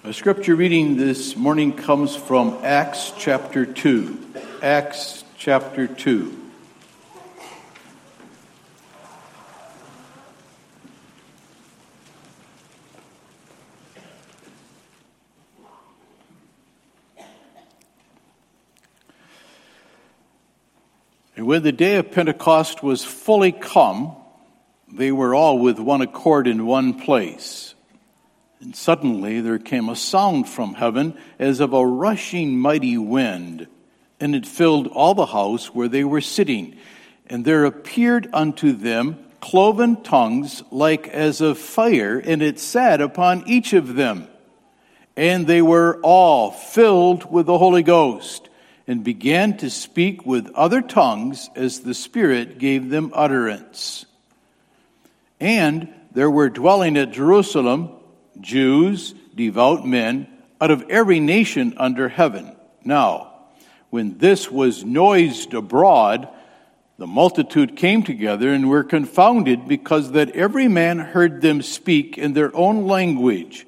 A scripture reading this morning comes from Acts chapter 2. Acts chapter 2. And when the day of Pentecost was fully come, they were all with one accord in one place. And suddenly there came a sound from heaven as of a rushing mighty wind, and it filled all the house where they were sitting. And there appeared unto them cloven tongues like as of fire, and it sat upon each of them. And they were all filled with the Holy Ghost, and began to speak with other tongues as the Spirit gave them utterance. And there were dwelling at Jerusalem Jews, devout men, out of every nation under heaven. Now, when this was noised abroad, the multitude came together and were confounded, because that every man heard them speak in their own language.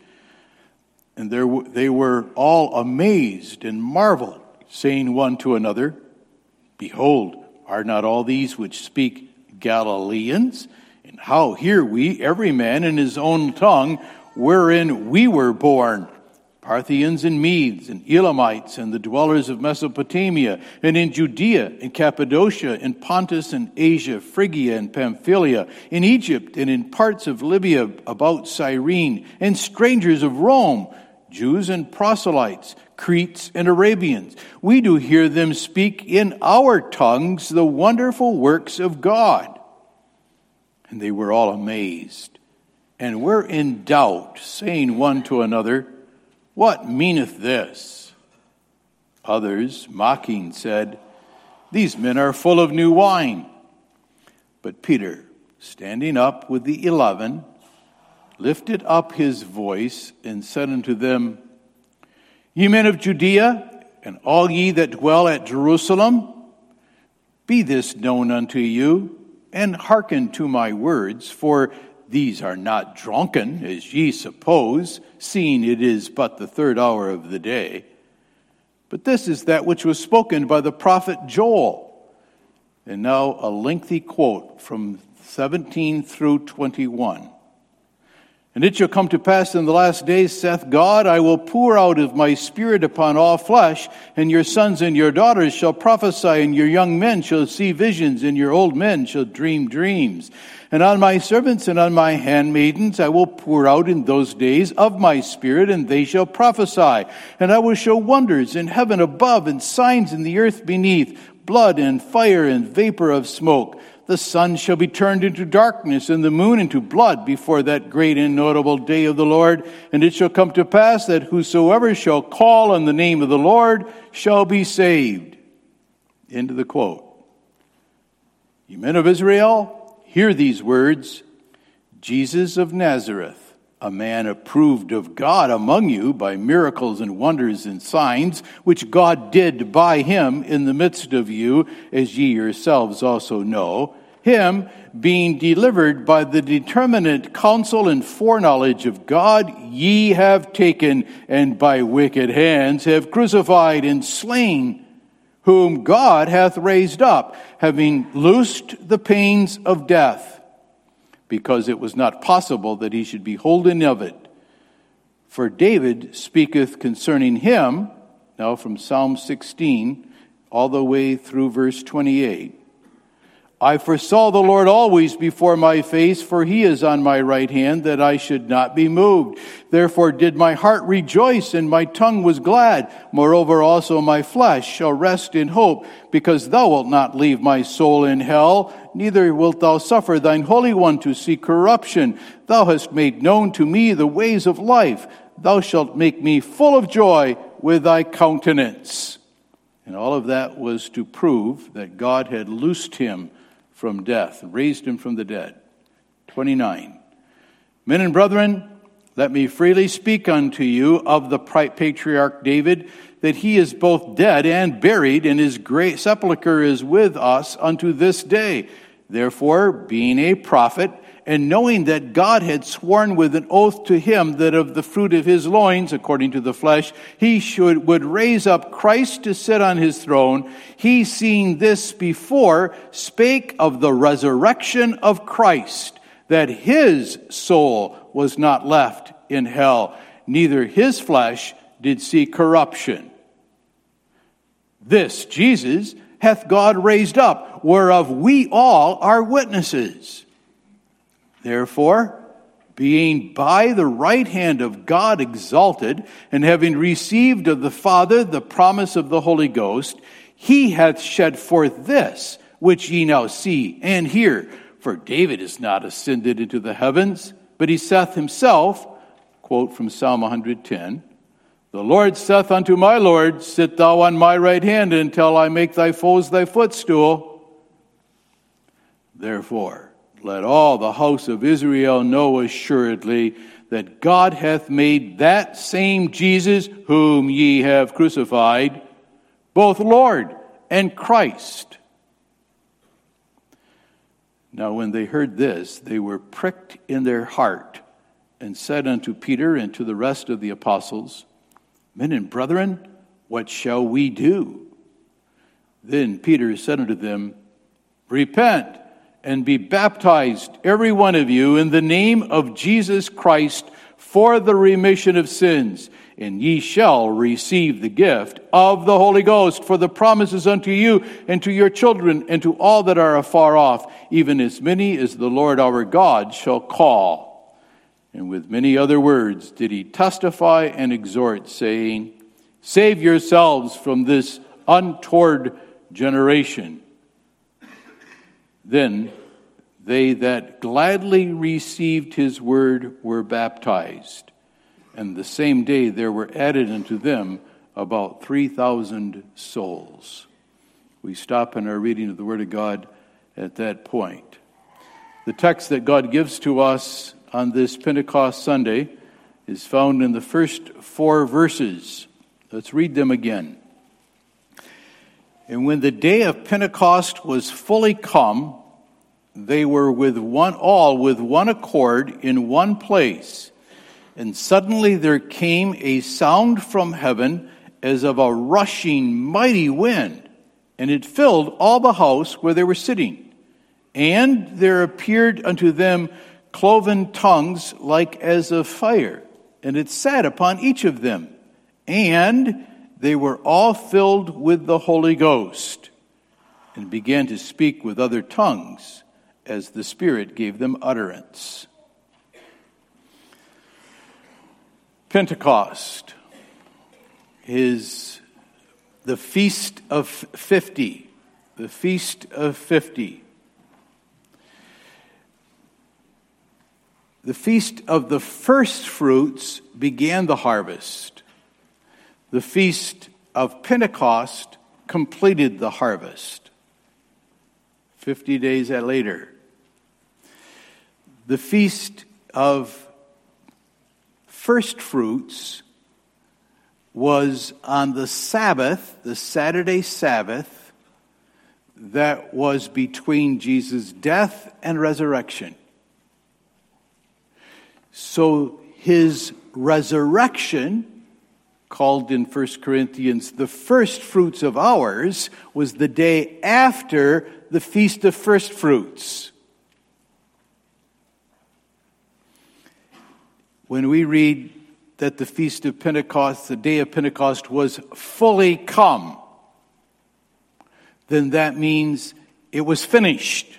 And they were all amazed and marveled, saying one to another, Behold, are not all these which speak Galileans? And how hear we every man in his own tongue, wherein we were born, Parthians and Medes and Elamites and the dwellers of Mesopotamia, and in Judea and Cappadocia and Pontus and Asia, Phrygia and Pamphylia, in Egypt and in parts of Libya about Cyrene, and strangers of Rome, Jews and proselytes, Cretes and Arabians. We do hear them speak in our tongues the wonderful works of God. And they were all amazed, and were in doubt, saying one to another, What meaneth this? Others, mocking, said, These men are full of new wine. But Peter, standing up with the 11, lifted up his voice and said unto them, Ye men of Judea, and all ye that dwell at Jerusalem, be this known unto you, and hearken to my words, for these are not drunken, as ye suppose, seeing it is but the third hour of the day. But this is that which was spoken by the prophet Joel. And now a lengthy quote from 17 through 21. And it shall come to pass in the last days, saith God, I will pour out of my spirit upon all flesh, and your sons and your daughters shall prophesy, and your young men shall see visions, and your old men shall dream dreams. And on my servants and on my handmaidens I will pour out in those days of my spirit, and they shall prophesy. And I will show wonders in heaven above, and signs in the earth beneath, blood and fire and vapor of smoke. The sun shall be turned into darkness, and the moon into blood before that great and notable day of the Lord. And it shall come to pass that whosoever shall call on the name of the Lord shall be saved. End of the quote. Ye men of Israel, hear these words. Jesus of Nazareth, a man approved of God among you by miracles and wonders and signs, which God did by him in the midst of you, as ye yourselves also know. Him, being delivered by the determinate counsel and foreknowledge of God, ye have taken, and by wicked hands have crucified and slain, whom God hath raised up, having loosed the pains of death, because it was not possible that he should be holden of it. For David speaketh concerning him, now from Psalm 16, all the way through verse 28. I foresaw the Lord always before my face, for he is on my right hand, that I should not be moved. Therefore did my heart rejoice, and my tongue was glad. Moreover also my flesh shall rest in hope, because thou wilt not leave my soul in hell, neither wilt thou suffer thine Holy One to see corruption. Thou hast made known to me the ways of life. Thou shalt make me full of joy with thy countenance. And all of that was to prove that God had loosed him from death, raised him from the dead. 29. Men and brethren, let me freely speak unto you of the patriarch David, that he is both dead and buried, and his great sepulchre is with us unto this day. Therefore, being a prophet, and knowing that God had sworn with an oath to him that of the fruit of his loins, according to the flesh, he would raise up Christ to sit on his throne, he, seeing this before, spake of the resurrection of Christ, that his soul was not left in hell, neither his flesh did see corruption. This Jesus hath God raised up, whereof we all are witnesses. Therefore, being by the right hand of God exalted, and having received of the Father the promise of the Holy Ghost, he hath shed forth this, which ye now see and hear. For David is not ascended into the heavens, but he saith himself, quote from Psalm 110, the Lord saith unto my Lord, sit thou on my right hand until I make thy foes thy footstool. Therefore, let all the house of Israel know assuredly that God hath made that same Jesus whom ye have crucified, both Lord and Christ. Now when they heard this, they were pricked in their heart, and said unto Peter and to the rest of the apostles, Men and brethren, what shall we do? Then Peter said unto them, Repent, and be baptized, every one of you, in the name of Jesus Christ, for the remission of sins, and ye shall receive the gift of the Holy Ghost, for the promises unto you and to your children and to all that are afar off, even as many as the Lord our God shall call. And with many other words did he testify and exhort, saying, Save yourselves from this untoward generation. Then they that gladly received his word were baptized. And the same day there were added unto them about 3,000 souls. We stop in our reading of the Word of God at that point. The text that God gives to us on this Pentecost Sunday is found in the first 4 verses. Let's read them again. And when the day of Pentecost was fully come, they were all with one accord in one place. And suddenly there came a sound from heaven as of a rushing mighty wind, and it filled all the house where they were sitting. And there appeared unto them cloven tongues like as of fire, and it sat upon each of them. And they were all filled with the Holy Ghost, and began to speak with other tongues, as the Spirit gave them utterance. Pentecost is the Feast of 50. The Feast of 50. The Feast of the First Fruits began the harvest. The Feast of Pentecost completed the harvest. 50 days later. The Feast of First Fruits was on the Sabbath, the Saturday Sabbath, that was between Jesus' death and resurrection. So his resurrection, called in 1 Corinthians the first fruits of ours, was the day after the Feast of First Fruits. When we read that the Feast of Pentecost, the day of Pentecost, was fully come, then that means it was finished.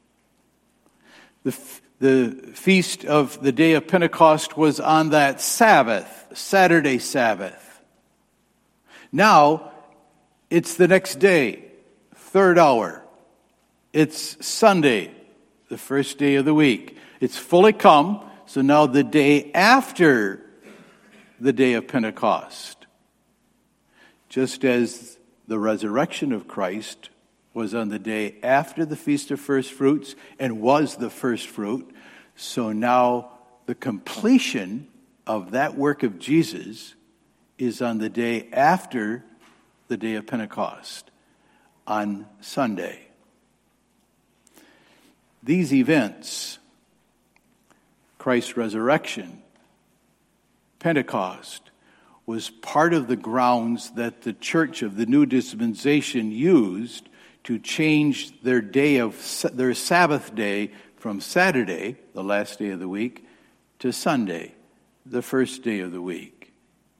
The feast of the day of Pentecost was on that Sabbath, Saturday Sabbath. Now, it's the next day, 3rd hour. It's Sunday, the first day of the week. It's fully come. So now the day after the day of Pentecost, just as the resurrection of Christ was on the day after the Feast of First Fruits and was the first fruit, so now the completion of that work of Jesus is on the day after the day of Pentecost, on Sunday. These events Christ's resurrection, Pentecost was part of the grounds that the church of the New Dispensation used to change their Sabbath day from Saturday, the last day of the week, to Sunday, the first day of the week.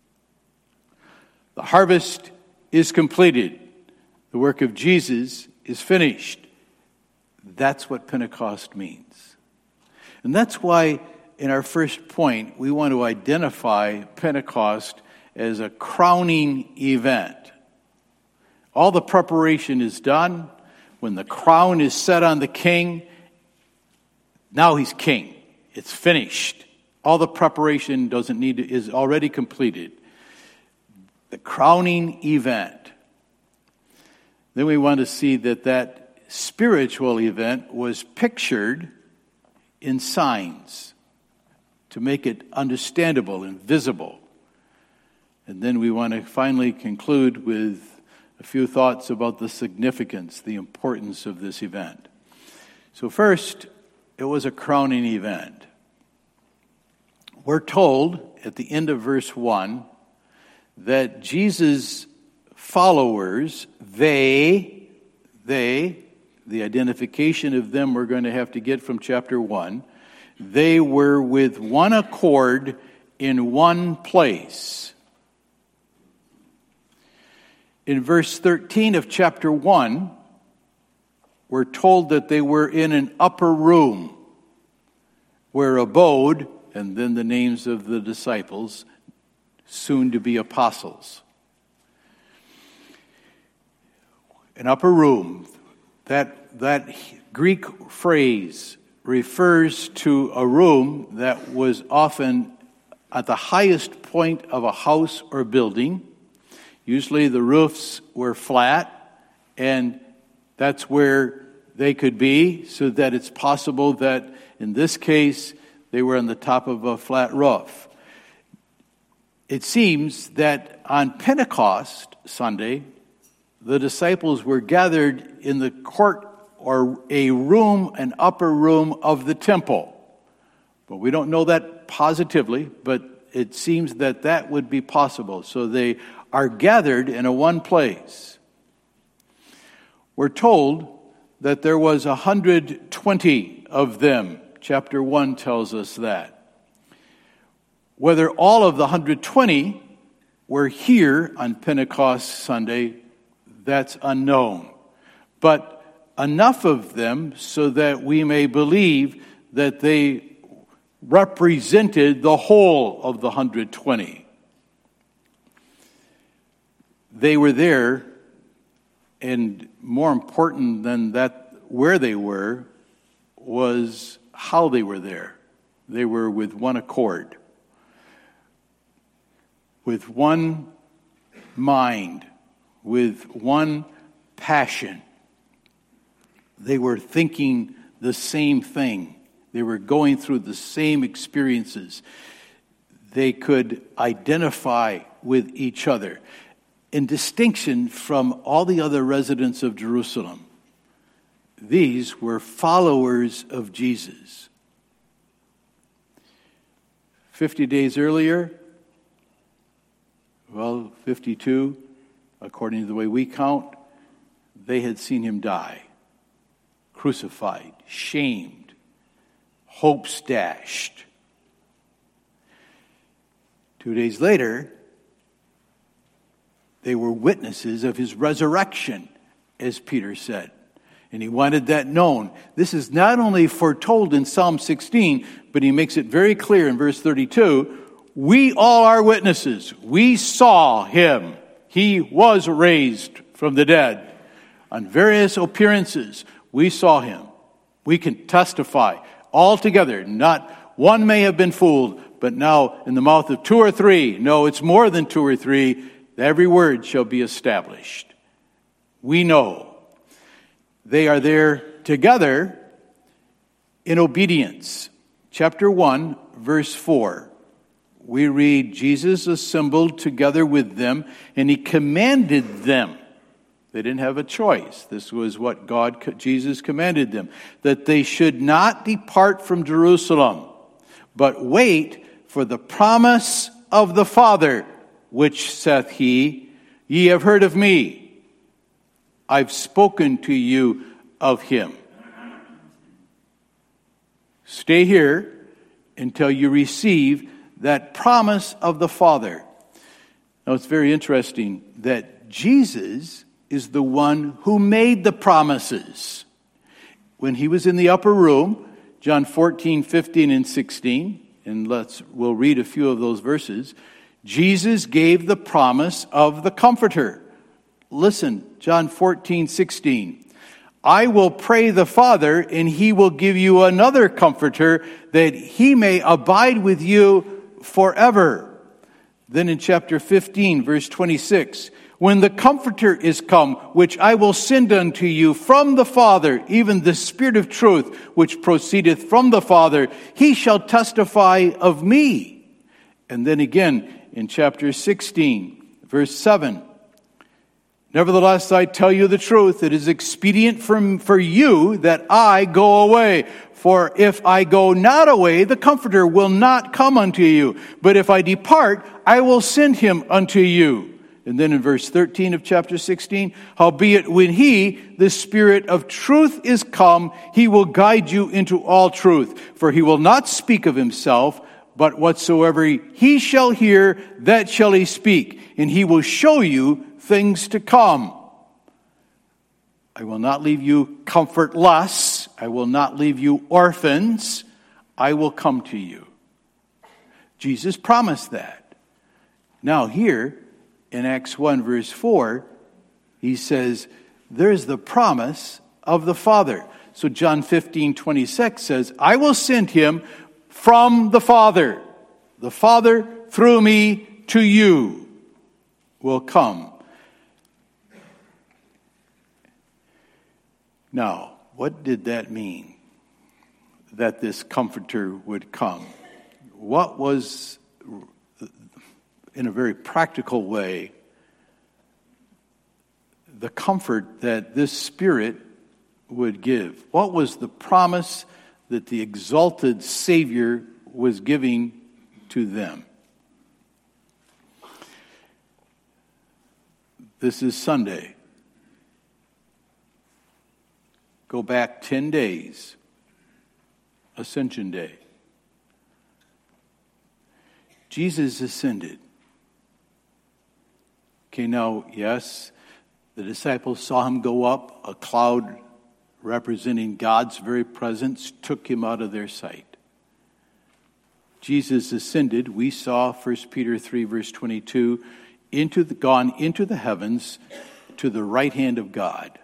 The harvest is completed. The work of Jesus is finished. That's what Pentecost means. And that's why in our first point, we want to identify Pentecost as a crowning event. All the preparation is done. When the crown is set on the king, now he's king. It's finished. All the preparation is already completed. The crowning event. Then we want to see that spiritual event was pictured in signs to make it understandable and visible. And then we want to finally conclude with a few thoughts about the significance, the importance of this event. So first, it was a crowning event. We're told at the end of verse 1 that Jesus' followers, the identification of them we're going to have to get from chapter 1, they were with one accord in one place. In verse 13 of chapter 1, we're told that they were in an upper room where abode, and then the names of the disciples, soon to be apostles. An upper room, that Greek phrase refers to a room that was often at the highest point of a house or building. Usually the roofs were flat, and that's where they could be, so that it's possible that in this case they were on the top of a flat roof. It seems that on Pentecost Sunday, the disciples were gathered in the court or an upper room of the temple. But we don't know that positively, but it seems that would be possible. So they are gathered in a one place. We're told that there was 120 of them. Chapter 1 tells us that. Whether all of the 120 were here on Pentecost Sunday, that's unknown. But enough of them so that we may believe that they represented the whole of the 120. They were there, and more important than that, where they were, was how they were there. They were with one accord, with one mind, with one passion. They were thinking the same thing. They were going through the same experiences. They could identify with each other. In distinction from all the other residents of Jerusalem, these were followers of Jesus. 50 days earlier, 52, according to the way we count, they had seen him die, crucified, shamed, hopes dashed. 2 days later, they were witnesses of his resurrection, as Peter said. And he wanted that known. This is not only foretold in Psalm 16, but he makes it very clear in verse 32. We all are witnesses. We saw him. He was raised from the dead. On various appearances, we saw him. We can testify all together. Not one may have been fooled, but now in the mouth of two or three, no, it's more than two or three, every word shall be established. We know. They are there together in obedience. Chapter 1, verse 4. We read, Jesus assembled together with them, and he commanded them. They didn't have a choice. This was what Jesus commanded them. That they should not depart from Jerusalem, but wait for the promise of the Father, which saith he, ye have heard of me. I've spoken to you of him. Stay here until you receive that promise of the Father. Now, it's very interesting that Jesus is the one who made the promises. When he was in the upper room, John 14, 15, and 16, and we'll read a few of those verses, Jesus gave the promise of the Comforter. Listen, John 14, 16. I will pray the Father, and he will give you another Comforter, that he may abide with you forever. Then in chapter 15, verse 26, when the Comforter is come, which I will send unto you from the Father, even the Spirit of truth, which proceedeth from the Father, he shall testify of me. And then again in chapter 16, verse 7, nevertheless, I tell you the truth, it is expedient for you that I go away. For if I go not away, the Comforter will not come unto you. But if I depart, I will send him unto you. And then in verse 13 of chapter 16, howbeit when he, the Spirit of truth, is come, he will guide you into all truth. For he will not speak of himself, but whatsoever he shall hear, that shall he speak. And he will show you things to come. I will not leave you comfortless. I will not leave you orphans. I will come to you. Jesus promised that. Now here, in Acts 1 verse 4, he says, there's the promise of the Father. So John 15, 26 says, I will send him from the Father. The Father through me to you will come. Now, what did that mean? That this Comforter would come? What was, in a very practical way, the comfort that this Spirit would give? What was the promise that the exalted Savior was giving to them? This is Sunday. Go back 10 days, Ascension Day. Jesus ascended. Okay, now, yes, the disciples saw him go up. A cloud representing God's very presence took him out of their sight. Jesus ascended. We saw 1 Peter 3, verse 22, gone into the heavens to the right hand of God.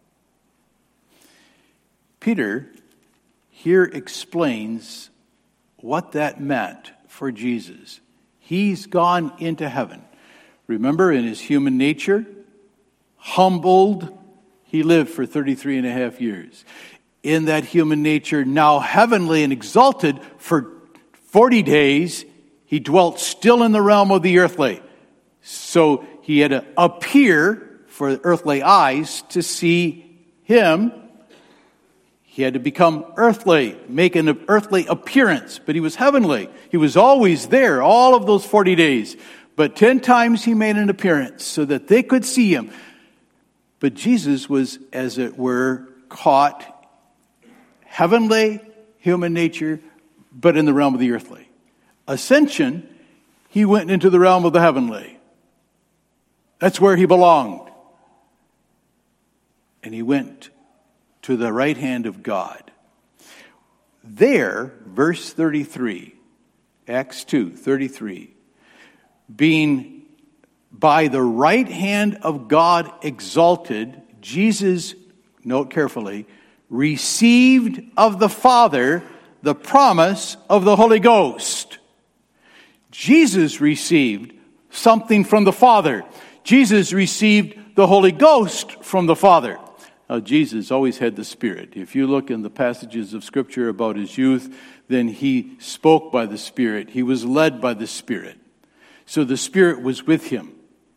Peter here explains what that meant for Jesus. He's gone into heaven. Remember, in his human nature, humbled, he lived for 33 and a half years. In that human nature, now heavenly and exalted, for 40 days, he dwelt still in the realm of the earthly. So he had to appear for earthly eyes to see him. He had to become earthly, make an earthly appearance, but he was heavenly. He was always there, all of those 40 days. But 10 times he made an appearance so that they could see him. But Jesus was, as it were, caught heavenly, human nature, but in the realm of the earthly. Ascension, he went into the realm of the heavenly. That's where he belonged. And he went to the right hand of God. There, verse 33, Acts 2:33, being by the right hand of God exalted, Jesus, note carefully, received of the Father the promise of the Holy Ghost. Jesus received something from the Father. Jesus received the Holy Ghost from the Father. Now, Jesus always had the Spirit. If you look in the passages of Scripture about his youth, then he spoke by the Spirit. He was led by the Spirit. So the Spirit was with him.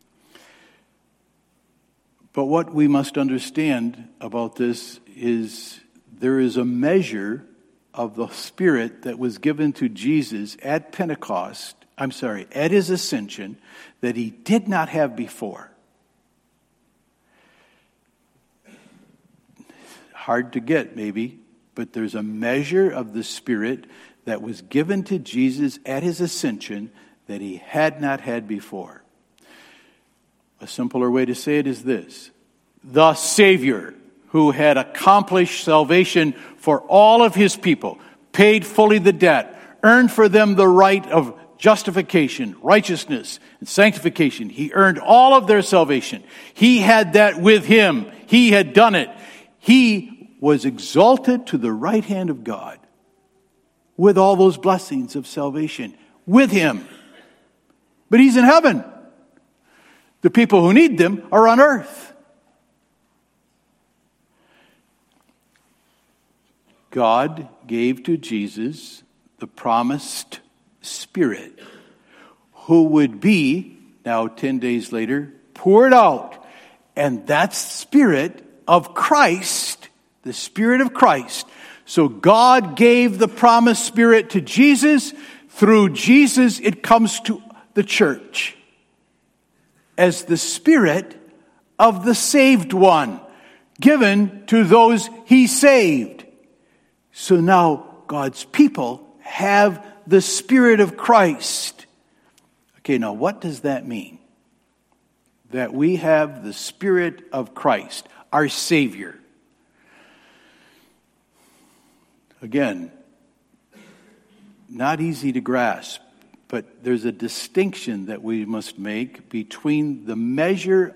But what we must understand about this is there is a measure of the Spirit that was given to Jesus at at his ascension, that he did not have before. Hard to get, maybe, but there's a measure of the Spirit that was given to Jesus at his ascension that he had not had before. A simpler way to say it is this: the Savior, who had accomplished salvation for all of his people, paid fully the debt, earned for them the right of justification, righteousness, and sanctification. He earned all of their salvation. He had that with him. He had done it. He was exalted to the right hand of God with all those blessings of salvation with him. But he's in heaven. The people who need them are on earth. God gave to Jesus the promised Spirit, who would be, now 10 days later, poured out. And that's the Spirit of Christ, the Spirit of Christ. So God gave the promised Spirit to Jesus. Through Jesus, it comes to the church as the Spirit of the saved one, given to those he saved. So now God's people have the Spirit of Christ. Okay, now what does that mean? That we have the Spirit of Christ, our Savior. Again, not easy to grasp, but there's a distinction that we must make between the measure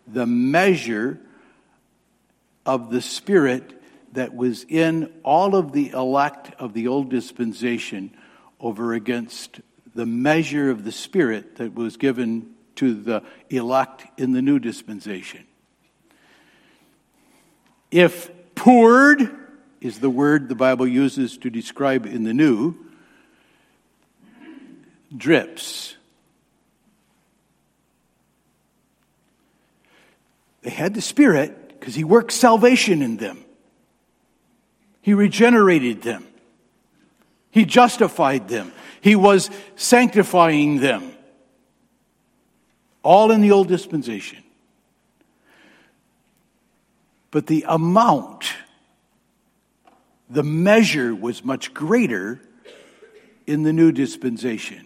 of the Spirit that was in all of the elect of the old dispensation over against the measure of the Spirit that was given to the elect in the new dispensation. If poured is the word the Bible uses to describe in the new, drips. They had the Spirit because he worked salvation in them. He regenerated them. He justified them. He was sanctifying them. All in the old dispensation. But the amount, the measure was much greater in the new dispensation.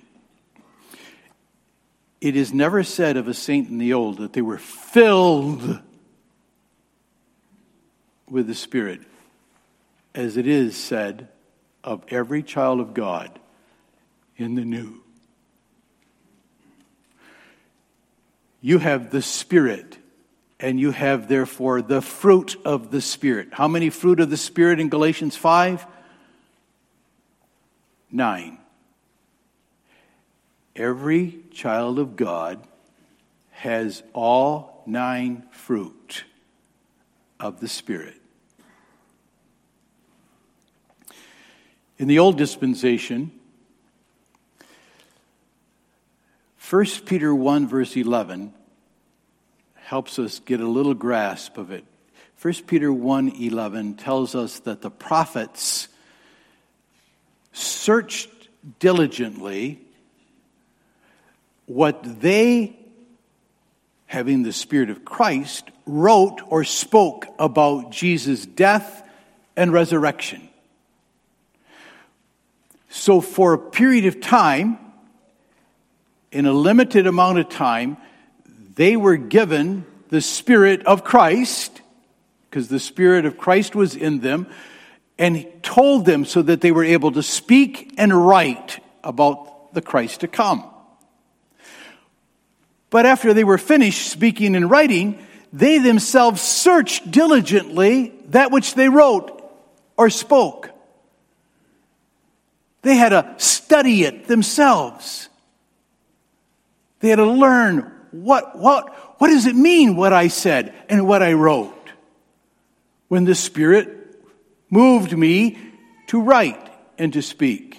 It is never said of a saint in the old that they were filled with the Spirit, as it is said of every child of God in the new. You have the Spirit, and you have therefore the fruit of the Spirit. How many fruit of the Spirit in Galatians 5? 9. Every child of God has all 9 fruit of the Spirit. In the old dispensation, 1 Peter 1 verse 11 helps us get a little grasp of it. 1 Peter 1:11 tells us that the prophets searched diligently what they, having the Spirit of Christ, wrote or spoke about Jesus' death and resurrection. So for a period of time, in a limited amount of time, they were given the Spirit of Christ, because the Spirit of Christ was in them, and he told them so that they were able to speak and write about the Christ to come. But after they were finished speaking and writing, they themselves searched diligently that which they wrote or spoke. They had to study it themselves. They had to learn what does it mean, what I said and what I wrote, when the Spirit moved me to write and to speak.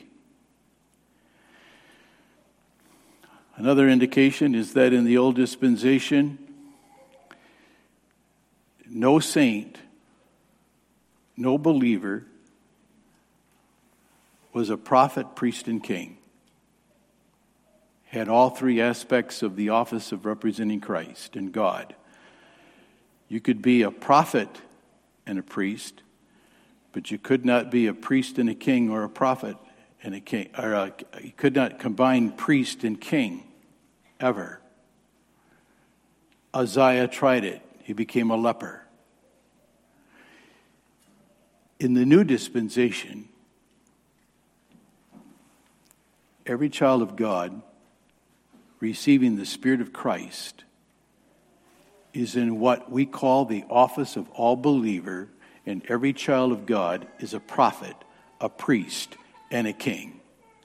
Another indication is that in the old dispensation, no saint, no believer was a prophet, priest, and king. Had all three aspects of the office of representing Christ and God. You could be a prophet and a priest, but you could not be a priest and a king, or a prophet and a king. You could not combine priest and king, ever. Uzziah tried it. He became a leper. In the new dispensation, every child of God receiving the Spirit of Christ is in what we call the office of all believer, and every child of God is a prophet, a priest, and a king.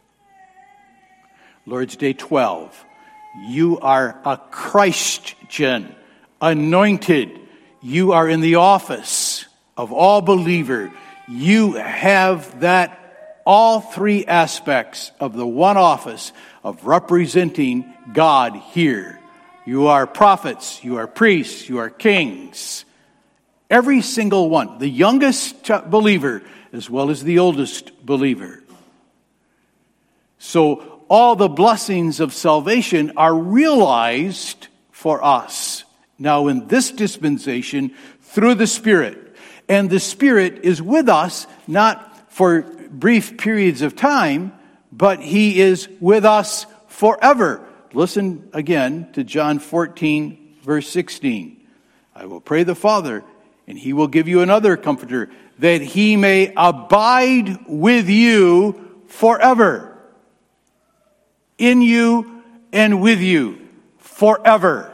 Lord's Day 12. You are a Christian, anointed. You are in the office of all believer. You have that, all three aspects of the one office of representing God here. You are prophets, you are priests, you are kings. Every single one, the youngest believer as well as the oldest believer. So all the blessings of salvation are realized for us now in this dispensation through the Spirit. And the Spirit is with us not for brief periods of time, but He is with us forever. Listen again to John 14, verse 16. I will pray the Father, and He will give you another Comforter, that He may abide with you forever. In you and with you forever.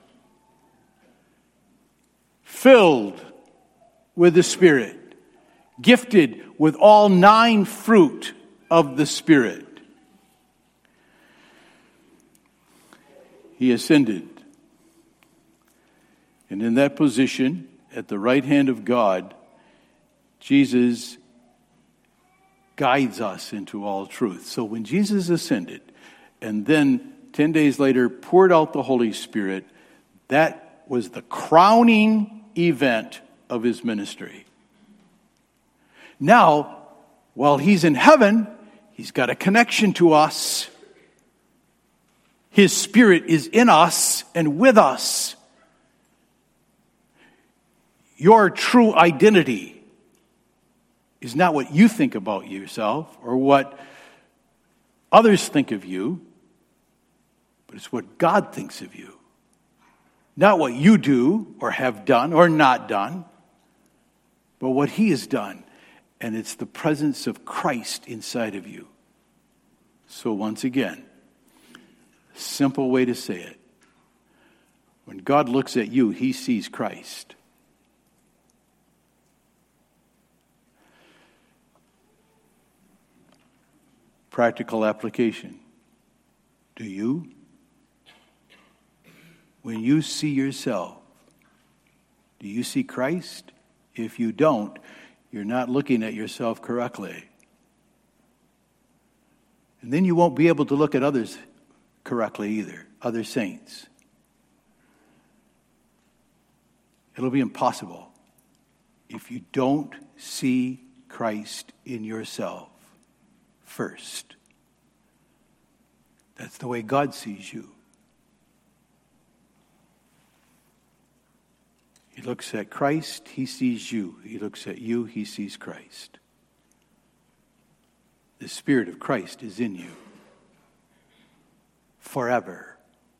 Filled with the Spirit. Gifted with all 9 fruit of the Spirit. He ascended. And in that position, at the right hand of God, Jesus guides us into all truth. So when Jesus ascended, and then 10 days later poured out the Holy Spirit, that was the crowning event of His ministry. Now, while He's in heaven, He's got a connection to us. His Spirit is in us and with us. Your true identity is not what you think about yourself or what others think of you, but it's what God thinks of you. Not what you do or have done or not done, but what He has done. And it's the presence of Christ inside of you. So once again, simple way to say it. When God looks at you, He sees Christ. Practical application. Do you? When you see yourself, do you see Christ? If you don't, you're not looking at yourself correctly. And then you won't be able to look at others correctly either, other saints. It'll be impossible if you don't see Christ in yourself first. That's the way God sees you. He looks at Christ, He sees you. He looks at you, He sees Christ. The Spirit of Christ is in you forever.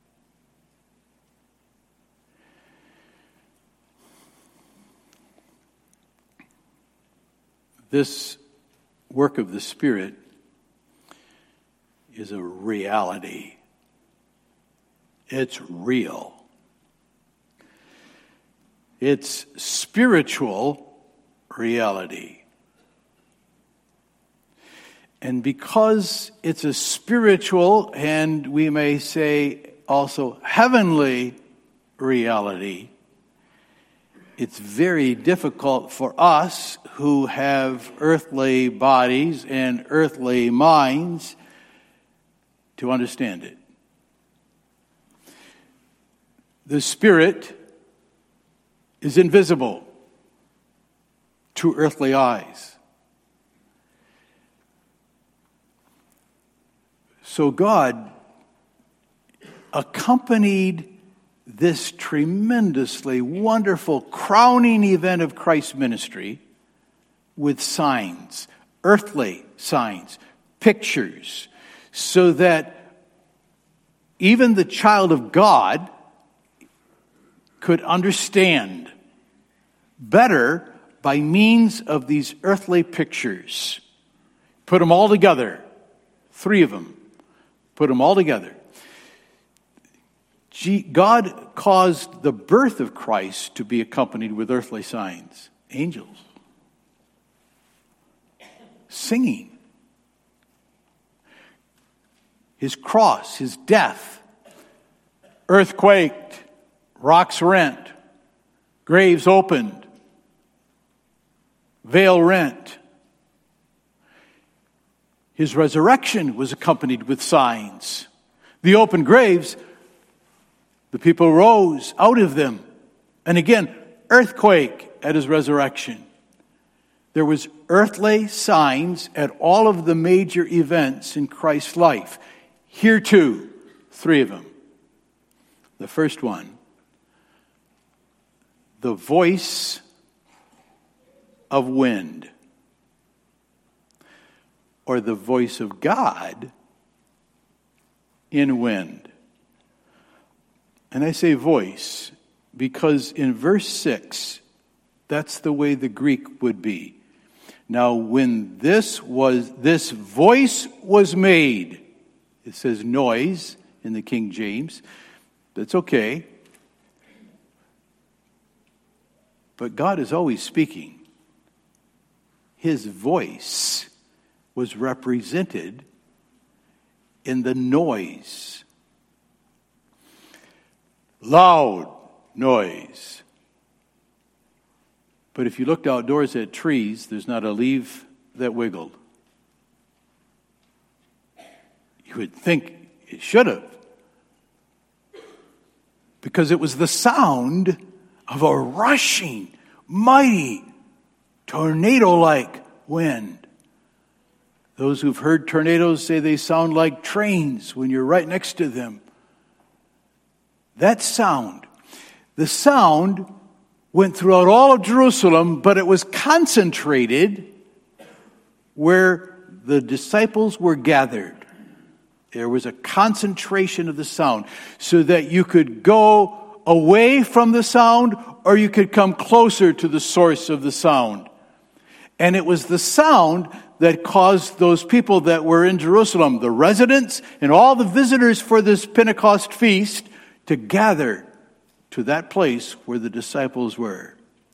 This work of the Spirit is a reality. It's real. It's spiritual reality. And because it's a spiritual, and we may say also heavenly reality, it's very difficult for us who have earthly bodies and earthly minds to understand it. The Spirit is invisible to earthly eyes. So God accompanied this tremendously wonderful crowning event of Christ's ministry with signs, earthly signs, pictures, so that even the child of God could understand better by means of these earthly pictures. Put them all together, 3 of them. Put them all together. God caused the birth of Christ to be accompanied with earthly signs. Angels. Singing. His cross, his death. Earthquake. Rocks rent. Graves opened. Veil rent. His resurrection was accompanied with signs. The open graves, the people rose out of them. And again, earthquake at his resurrection. There was earthly signs at all of the major events in Christ's life. Here too, 3 of them. The first one, the voice of wind, or the voice of God in wind. And I say voice because in verse 6, that's the way the Greek would be. Now, when this voice was made, it says noise in the King James. That's okay. But God is always speaking. His voice was represented in the noise. Loud noise. But if you looked outdoors at trees, there's not a leaf that wiggled. You would think it should have. Because it was the sound of a rushing, mighty, tornado-like wind. Those who've heard tornadoes say they sound like trains when you're right next to them. That sound, the sound went throughout all of Jerusalem, but it was concentrated where the disciples were gathered. There was a concentration of the sound so that you could go away from the sound or you could come closer to the source of the sound. And it was the sound that caused those people that were in Jerusalem, the residents and all the visitors for this Pentecost feast, to gather to that place where the disciples were.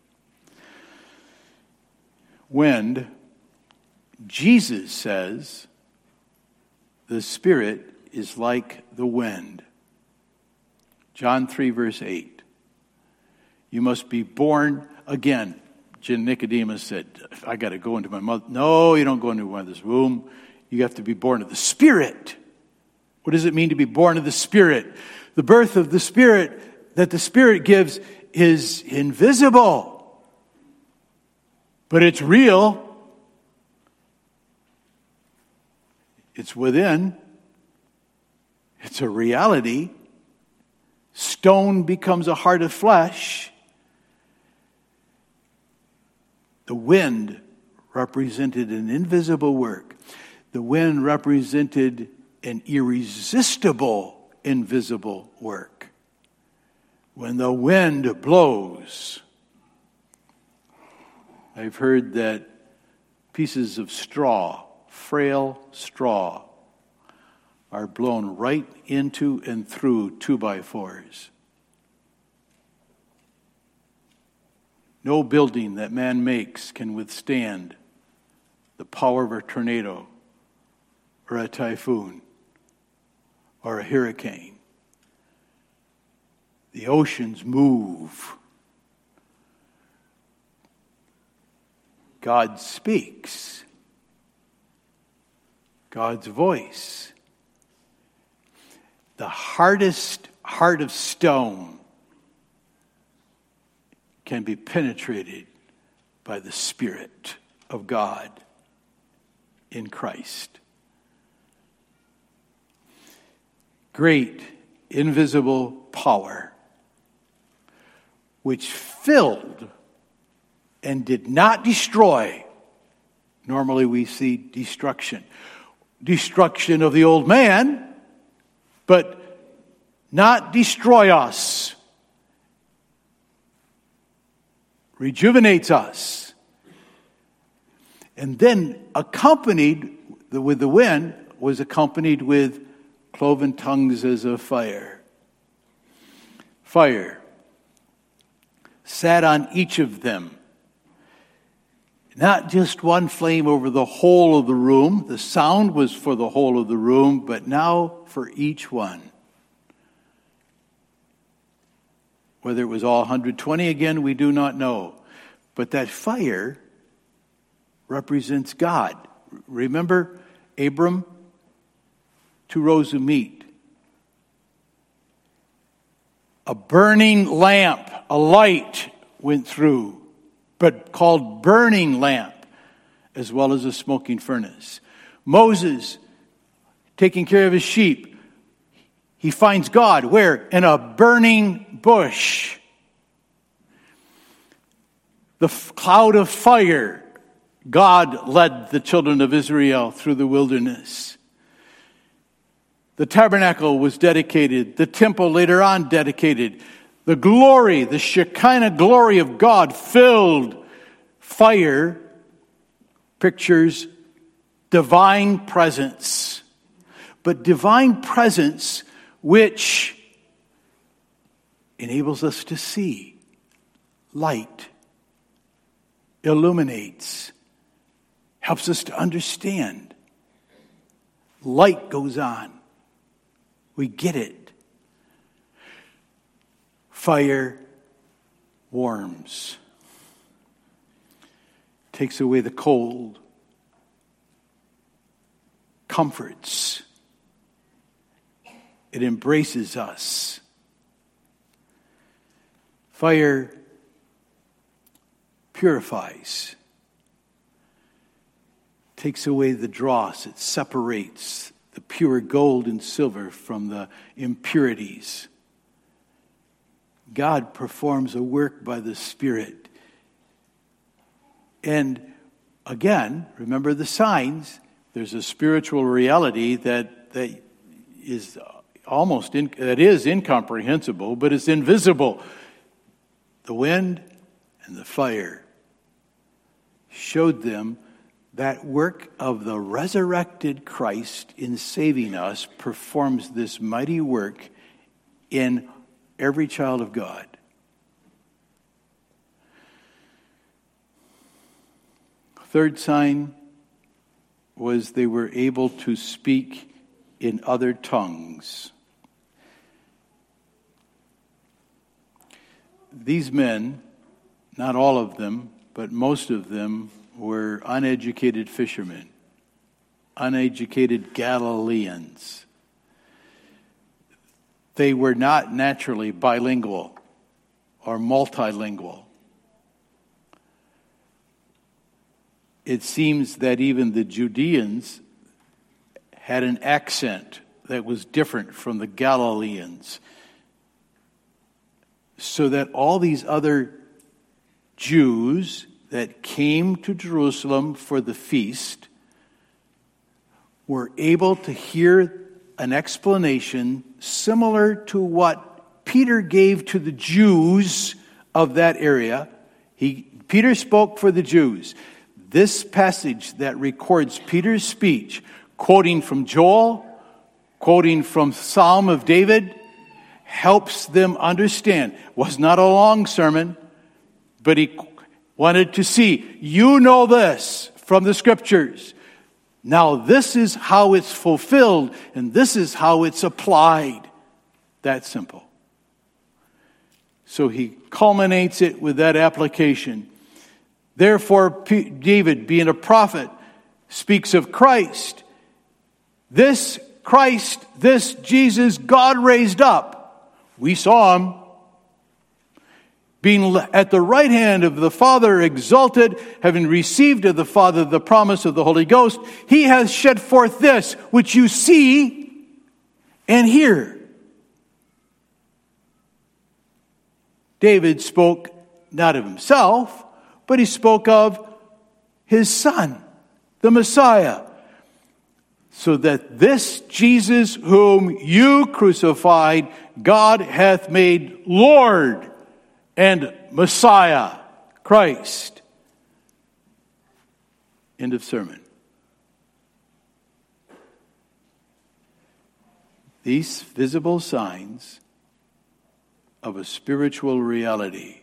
Wind, Jesus says, the Spirit is like the wind. John 3, verse 8. You must be born again. Nicodemus said, I got to go into my mother. No, you don't go into my mother's womb. You have to be born of the Spirit. What does it mean to be born of the Spirit? The birth of the Spirit that the Spirit gives is invisible. But it's real. It's within. It's a reality. Stone becomes a heart of flesh. The wind represented an invisible work. The wind represented an irresistible invisible work. When the wind blows, I've heard that pieces of straw, frail straw, are blown right into and through 2x4s. No building that man makes can withstand the power of a tornado or a typhoon or a hurricane. The oceans move. God speaks. God's voice. The hardest heart of stone can be penetrated by the Spirit of God in Christ. great, invisible power, which filled and did not destroy. Normally we see destruction. Destruction of the old man, but not destroy us. Rejuvenates us. And then accompanied with the wind was accompanied with cloven tongues as of fire. Fire sat on each of them. Not just one flame over the whole of the room. The sound was for the whole of the room, but now for each one. Whether it was all 120 again, we do not know. But that fire represents God. Remember Abram? 2 rows of meat. A burning lamp, a light went through, but called burning lamp, as well as a smoking furnace. Moses, taking care of his sheep, he finds God, where? In a burning bush. The cloud of fire, God led the children of Israel through the wilderness. The tabernacle was dedicated. The temple later on dedicated. The glory, the Shekinah glory of God filled. Fire pictures divine presence. But divine presence which enables us to see. Light. Illuminates. Helps us to understand. Light goes on. We get it. Fire warms. Takes away the cold. Comforts. It embraces us. Fire purifies. Takes away the dross. It separates the pure gold and silver from the impurities. God performs a work by the Spirit. And again, remember the signs. There's a spiritual reality that is incomprehensible, but it's invisible. The wind and the fire showed them that work of the resurrected Christ in saving us performs this mighty work in every child of God. Third sign was they were able to speak in other tongues. These men, not all of them, but most of them, were uneducated fishermen, uneducated Galileans. They were not naturally bilingual or multilingual. It seems that even the Judeans had an accent that was different from the Galileans, so that all these other Jews that came to Jerusalem for the feast were able to hear an explanation similar to what Peter gave to the Jews of that area. Peter spoke for the Jews. This passage that records Peter's speech, quoting from Joel, quoting from Psalm of David, helps them understand. It was not a long sermon, but he wanted to see, you know this from the Scriptures. Now this is how it's fulfilled, and this is how it's applied. That simple. So he culminates it with that application. Therefore, David, being a prophet, speaks of Christ. This Christ, this Jesus, God raised up. We saw him. Being at the right hand of the Father exalted, having received of the Father the promise of the Holy Ghost, he has shed forth this, which you see And here, David spoke not of himself, but he spoke of his Son, the Messiah. So that this Jesus whom you crucified, God hath made Lord and Messiah, Christ. End of sermon. These visible signs of a spiritual reality.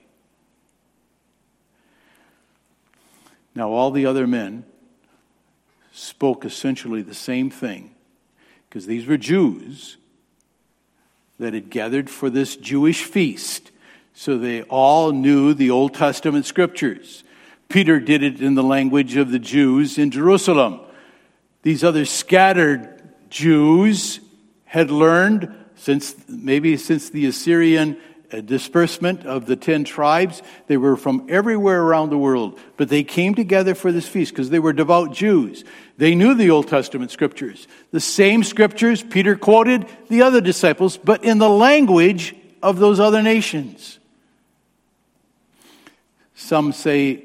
Now, all the other men spoke essentially the same thing, because these were Jews that had gathered for this Jewish feast. So they all knew the Old Testament scriptures. Peter did it in the language of the Jews in Jerusalem. These other scattered Jews had learned, since the Assyrian disbursement of the 10 tribes, they were from everywhere around the world. But they came together for this feast because they were devout Jews. They knew the Old Testament scriptures. The same scriptures Peter quoted the other disciples, but in the language of those other nations. Some say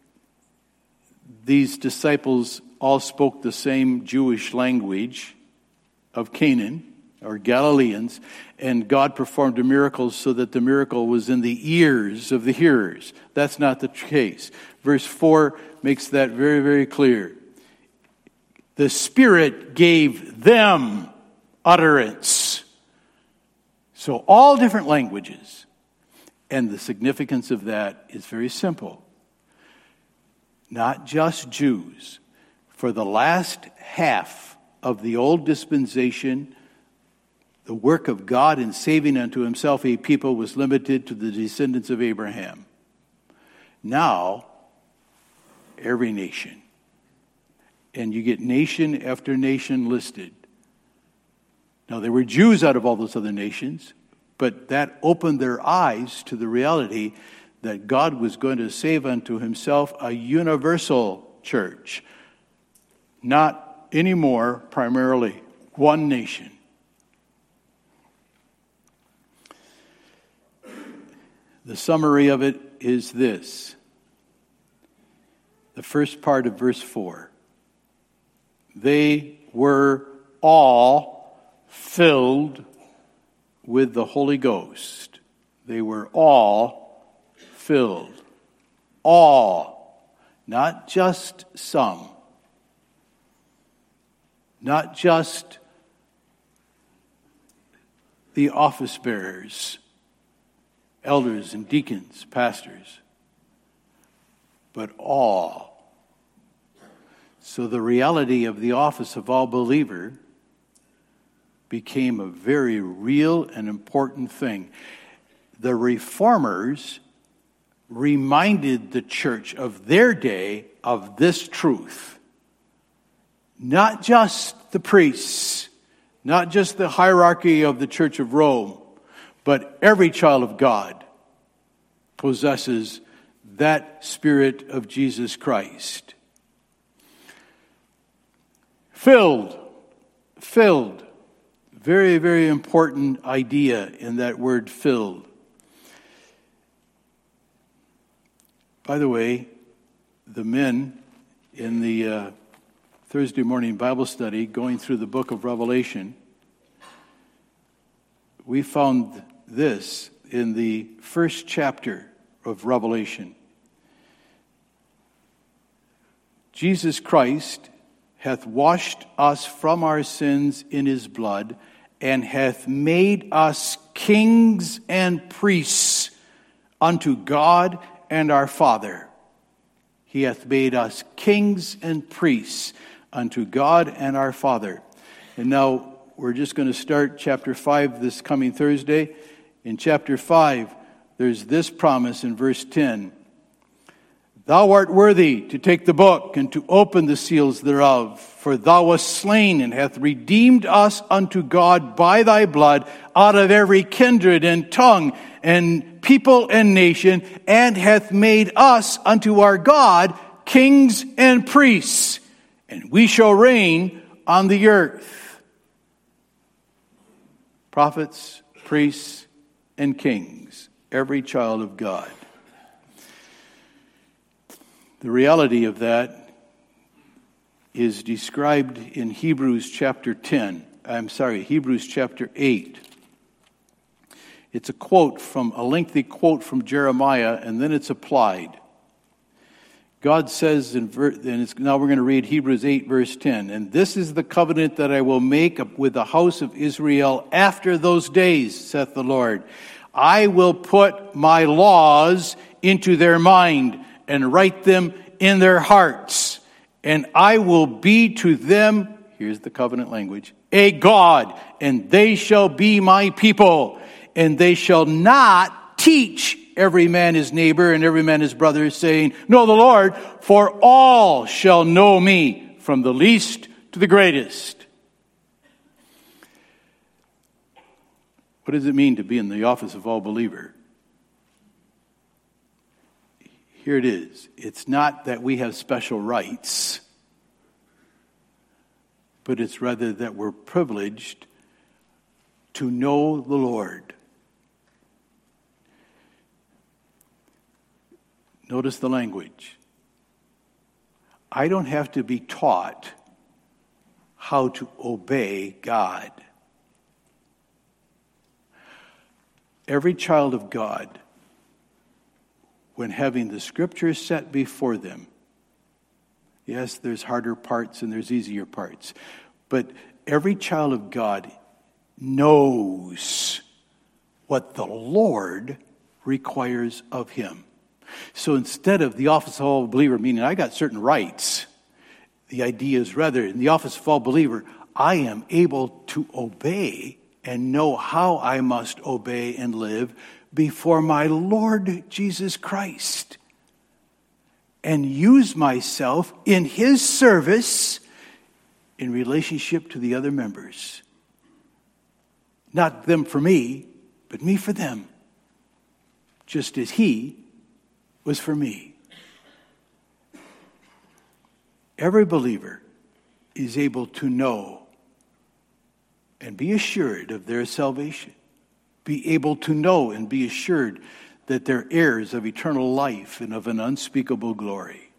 these disciples all spoke the same Jewish language of Canaan, or Galileans, and God performed a miracle so that the miracle was in the ears of the hearers. That's not the case. Verse 4 makes that very, very clear. The Spirit gave them utterance. So all different languages. And the significance of that is very simple. Not just Jews. For the last half of the old dispensation, the work of God in saving unto himself a people was limited to the descendants of Abraham. Now, every nation. And you get nation after nation listed. Now, there were Jews out of all those other nations, but that opened their eyes to the reality that God was going to save unto himself a universal church. Not anymore primarily one nation. The summary of it is this. The first part of verse 4. They were all filled with the Holy Ghost. They were all filled. All. Not just some. Not just the office bearers, elders and deacons, pastors, but all. So the reality of the office of all believer became a very real and important thing. The reformers reminded the church of their day of this truth. Not just the priests, not just the hierarchy of the Church of Rome, but every child of God possesses that Spirit of Jesus Christ. Filled. Very, very important idea in that word filled. By the way, the men in the Thursday morning Bible study going through the book of Revelation, we found this in the first chapter of Revelation. Jesus Christ hath washed us from our sins in his blood, and hath made us kings and priests unto God and our Father. He hath made us kings and priests unto God and our Father. And now we're just going to start chapter 5 this coming Thursday. In chapter 5, there's this promise in verse 10. Thou art worthy to take the book and to open the seals thereof, for thou wast slain and hath redeemed us unto God by thy blood out of every kindred and tongue and people and nation, and hath made us unto our God kings and priests, and we shall reign on the earth. prophets, priests, and kings, every child of God. The reality of that is described in Hebrews chapter 8. It's a lengthy quote from Jeremiah, and then it's applied. God says, now we're going to read Hebrews 8, verse 10. And this is the covenant that I will make with the house of Israel after those days, saith the Lord. I will put my laws into their mind and write them in their hearts. And I will be to them, here's the covenant language, a God, and they shall be my people. And they shall not teach every man his neighbor and every man his brother, saying, know the Lord, for all shall know me, from the least to the greatest. What does it mean to be in the office of all believer? Here it is. It's not that we have special rights, but it's rather that we're privileged to know the Lord. Notice the language. I don't have to be taught how to obey God. Every child of God, when having the scriptures set before them, yes, there's harder parts and there's easier parts, but every child of God knows what the Lord requires of him. So instead of the office of all believer, meaning I got certain rights, the idea is rather in the office of all believer, I am able to obey and know how I must obey and live before my Lord Jesus Christ, and use myself in his service in relationship to the other members. Not them for me, but me for them, just as he was for me. Every believer is able to know and be assured of their salvation. Be able to know and be assured that they're heirs of eternal life and of an unspeakable glory.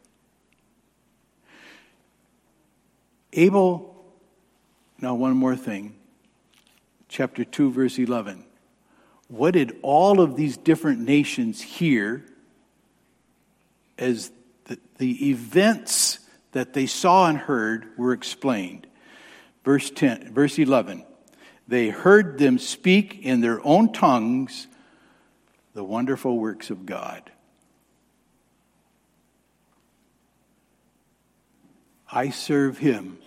Now one more thing. Chapter 2, verse 11. What did all of these different nations hear as the events that they saw and heard were explained? Verse 11. They heard them speak in their own tongues the wonderful works of God. I serve him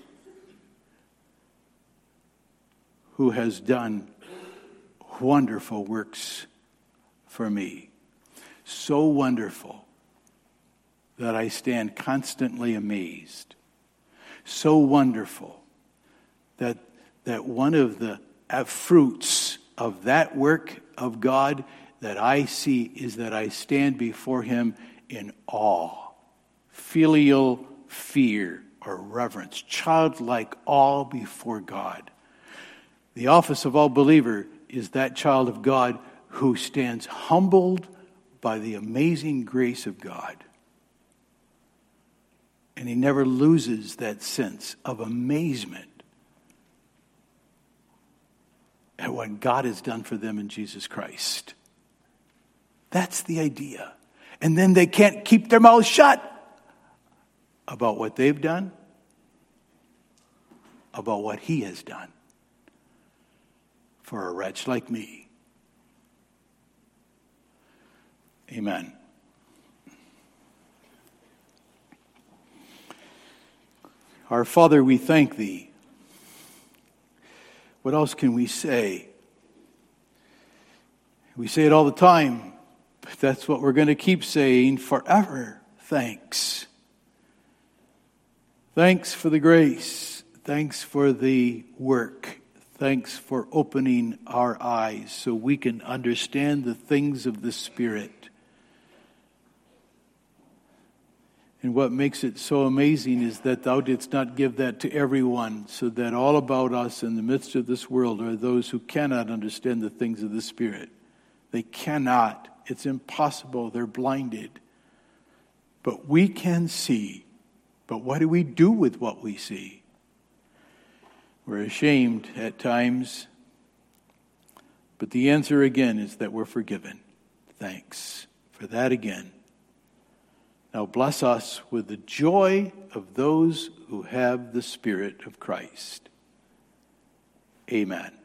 who has done wonderful works for me. So wonderful that I stand constantly amazed. So wonderful that one of the fruits of that work of God that I see is that I stand before him in awe, filial fear or reverence, childlike awe before God. The office of all believer is that child of God who stands humbled by the amazing grace of God. And he never loses that sense of amazement at what God has done for them in Jesus Christ. That's the idea. And then they can't keep their mouths shut about what they've done, about what he has done for a wretch like me. Amen. Our Father, we thank thee. What else can we say? We say it all the time, but that's what we're going to keep saying forever. Thanks. Thanks for the grace. Thanks for the work. Thanks for opening our eyes so we can understand the things of the Spirit. And what makes it so amazing is that thou didst not give that to everyone, so that all about us in the midst of this world are those who cannot understand the things of the Spirit. They cannot. It's impossible. They're blinded. But we can see. But what do we do with what we see? We're ashamed at times. But the answer again is that we're forgiven. Thanks for that again. Now bless us with the joy of those who have the Spirit of Christ. Amen.